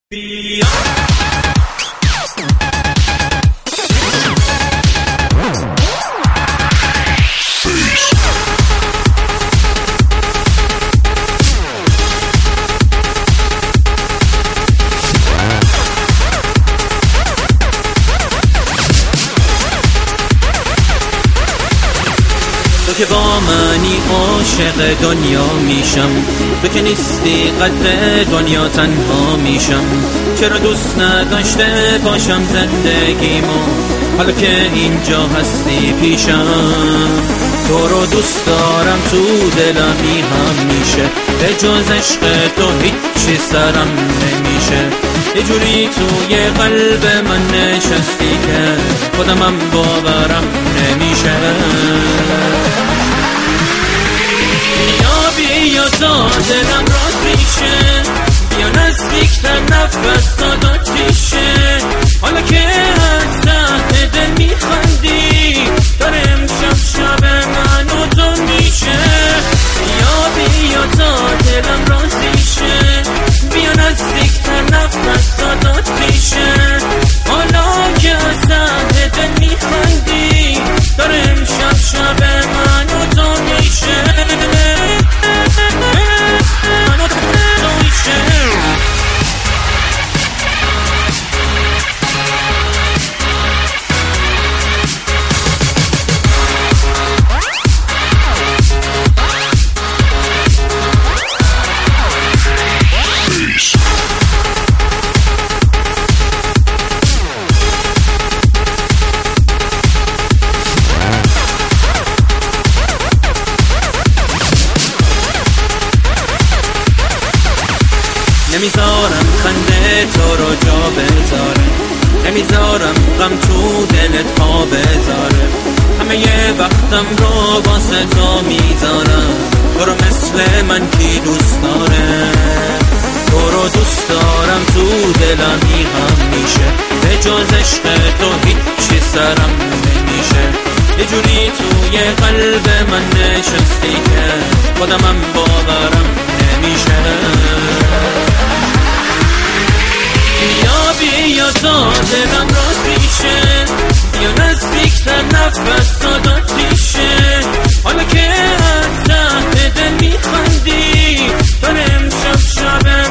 تو که با منی عاشق دنیا میشم، تو که نیستی قدر دنیا تنها میشم. چرا دوست نداشته باشم زندگیمو حالا که اینجا هستی پیشم؟ تو رو دوست دارم تو دلم همیشه، به جز عشق تو هیچی سرم نمیشه. یه جوری توی قلب من نشستی که خودمم باورم نمیشه. بیا تا دلم راضی شه، بیا نزدیکتر نفس آتیشه. حالا که از ته دل میخندی داره امشب شب من و تو میشه. بیا تا دلم راضی شه، بیا نزدیکتر نفس آتیشه. حالا که از ته دل میخندی داره امشب شب من و تو میشه. نمیذارم خنده تو رو جا بذاره، نمیذارم غم تو دلت پا بذاره. همه یه وقتم رو واسه تو میذارم، تو رو مثل من کی دوست داره؟ تو رو دوست دارم تو دلمی همیشه، به جز عشق تو هیچی سرم نمیشه. یه جوری توی قلب من نشستی که خودمم باورم نمیشه. بیا تا دلم راضی شه، بیا نزدیکتر نفس آتیشه. حالا که از ته دل میخندی داره امشب شب